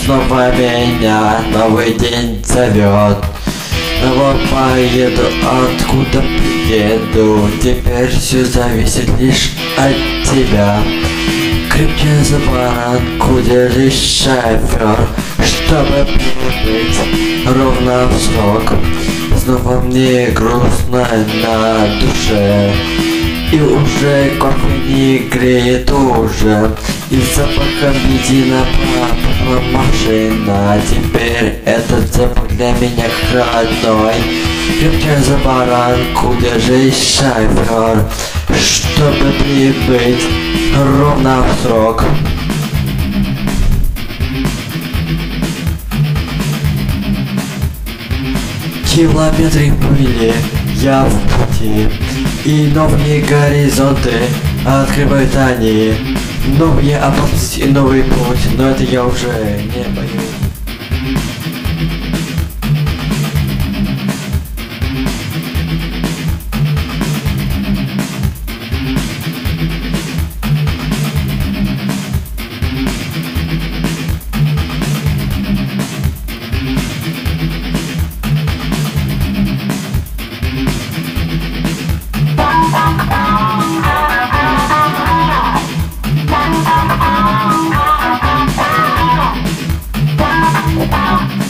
снова меня новый день зовет. Снова поеду, откуда приеду. Теперь все зависит лишь от тебя. Крепче за баранку держись, шофер, чтобы прибыть ровно в срок. Снова мне грустно на душе, и уже кофе не греет уже. И запахом бензина пропахла машина. Теперь этот запах для меня родной. Крепче за баранку держись, шофер, чтобы прибыть ровно в срок. Километры пыли, я в пути, и новые горизонты открывают они. Новые опасности и новый путь, но это я уже не боюсь. Wow.